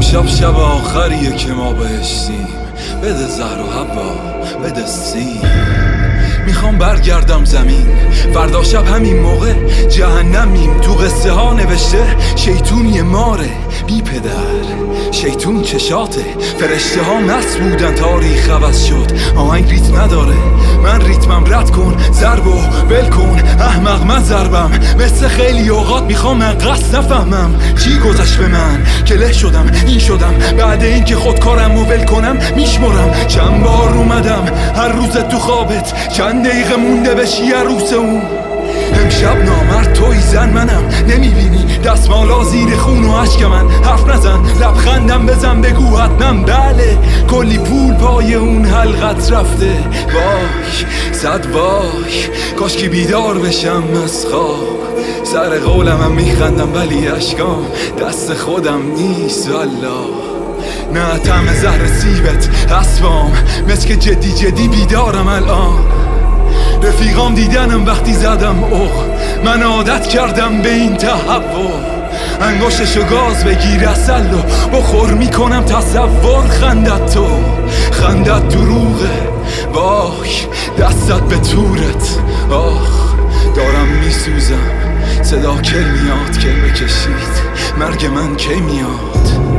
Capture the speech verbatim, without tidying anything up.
امشب شب آخریه که ما بهشتیم، بده زهر و هوا بده سیم. میخوام برگردم زمین، فردا شب همین موقع جهنمیم. تو قصه ها نوشته شیطون یه ماره بی پدر، شیطون چشاته، فرشته ها مست بودن تاریخ عوض شد. آهنگ ریتم نداره، من ریتمم رد کن، ضرب و بل کن، احمق من ضربم. مثل خیلی اوقات میخوام من قصد نفهمم چی گذشت به من که له شدم این شدم. بعد این که خودکارم و ول کنم میشمرم چند بار اومدم هر روز تو خوابت، چند دقیقه مونده بشی عروس اون. امشب نامرد توی زن منم، نمیبینی دستمالا زیر خون و عشق من. حرف نزن لبخندم بزن بگو حتما بله، کلی پول پای اون حلقت رفته. وای صد وای کاش که بیدار بشم از خواب. سر قولم هم میخندم ولی اشکام دست خودم نیست والله. نه طعم زهر سیبت اسبام، مثل که جدی جدی بیدارم الان. رفیقام دیدنم وقتی زدم اوه، من عادت کردم به این تهوع. انگشتشو گاز بگیر اصل و بخور میکنم تصور. خندت تو خندت دروغه، وای دستت به تورت. آخ دارم میسوزم، صدا کل میاد کل بکشید، مرگ من کی میاد؟